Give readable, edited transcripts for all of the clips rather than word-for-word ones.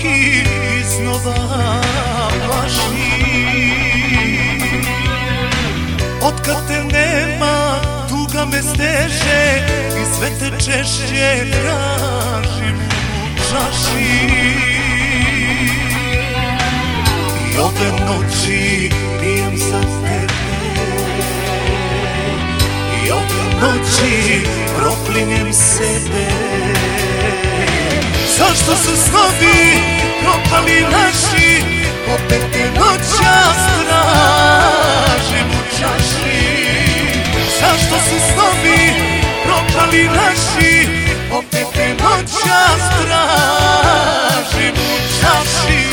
svaki iznova plaši. Otkad te nema, tuga me steže i sve te češće tražim u čaši. I ove noći pijem za tebe, i ove noći proklinjem sebe. Zašto su snovi propali naši, opet je noćas tražim u čaši. Zašto su snovi propali naši, opet je noćas tražim u čaši.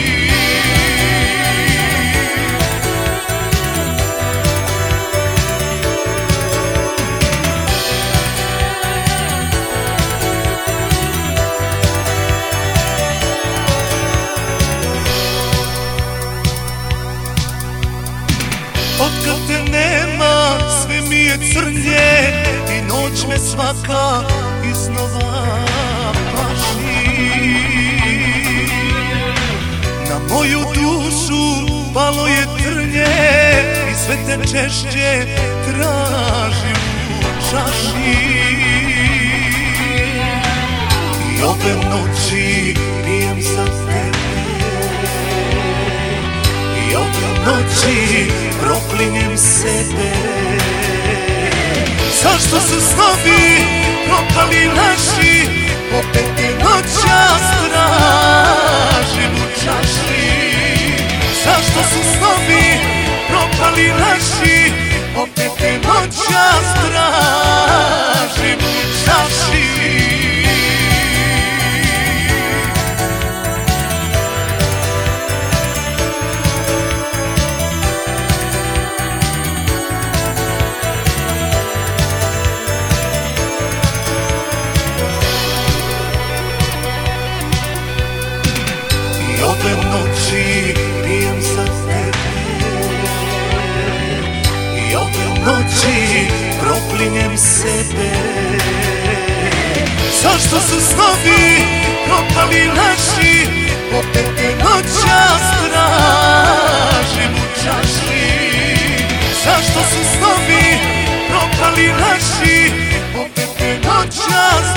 Otkad te nema, sve mi je crnje i noć me svaka iznova plaši. Na moju dušu palo je trnje i sve te češće tražim u čaši. I ove noći pijem za tebe, i ove noći proklinjem sebe. Zašto su snovi propali naši, opet je noćas tražim u čaši. Zašto su snovi propali naši, opet je noćas tražim u čaši. Ove noći pijem za tebe, i ove noći proklinjem sebe. Zašto su snovi propali naši, opet je noćas tražim u čaši. Zašto su snovi propali naši, opet je noćas